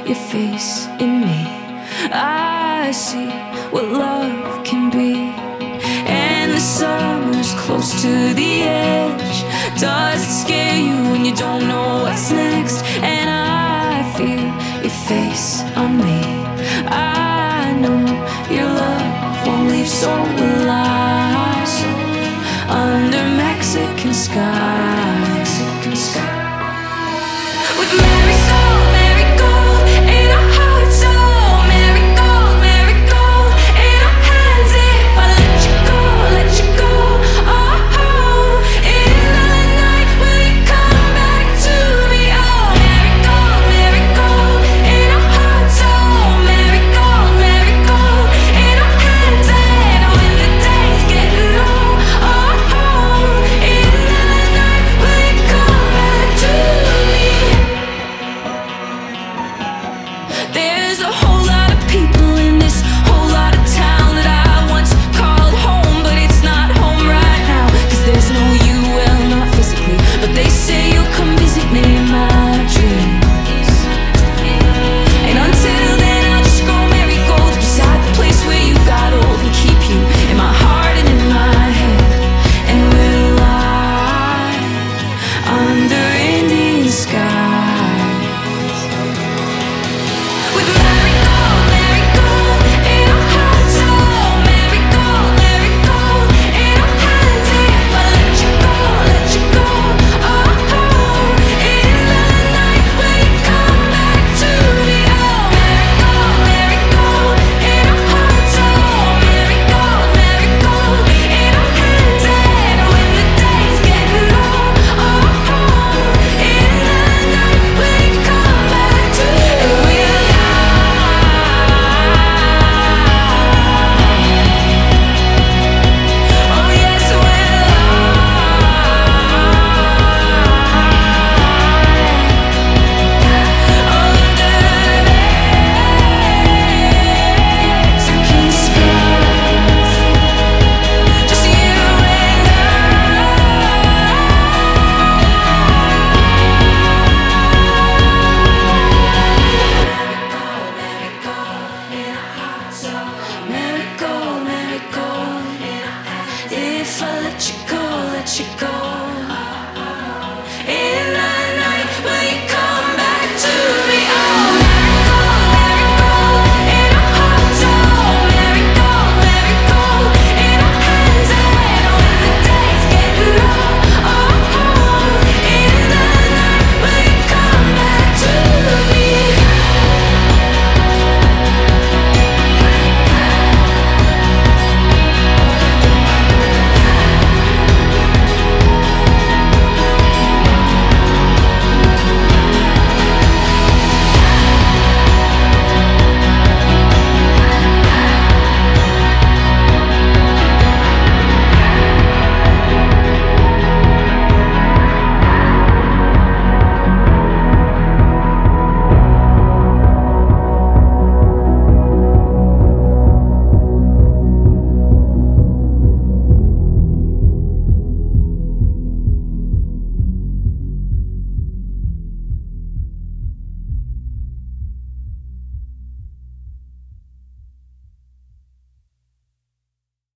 your face in me. I see what love can be. And the summer's close to the edge. Does it scare you when you don't know what's next? And I feel your face on me. I know your love won't leave, so will I. Under Mexican sky,